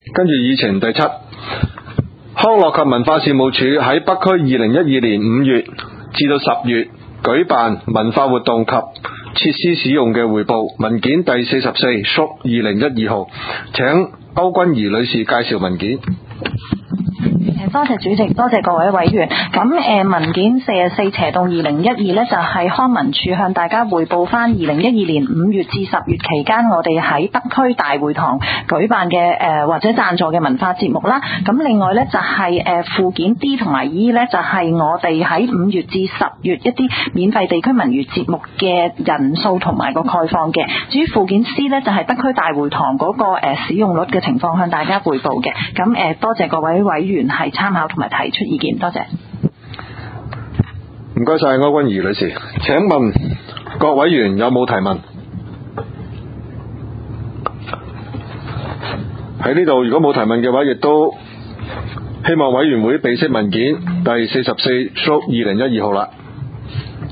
跟住議程第七，康樂及文化事務署喺北區2012年5月至到10月舉辦文化活動及設施使用嘅匯報文件第44/2012號，請歐君儀女士介紹文件。 多謝主席，多謝各位委員。咁文件44/2012呢，就係康文署向大家匯報翻2012年5月至10月期間我哋喺北區大會堂舉辦嘅或者贊助嘅文化節目啦。咁另外呢，就係附件 D 同埋 E 呢，就係我哋喺5月至10月一啲免費地區文娛節目嘅人數同埋個概況嘅。至於附件 C 呢，就係北區大會堂嗰個使用率嘅情況向大家匯報嘅。咁多謝各位委員係參考同埋提出意見，多謝。 唔該晒歐君儀女士，請問各委員有冇提問？喺呢度如果冇提問嘅話，亦都希望委員會備悉文件第44/2012號啦。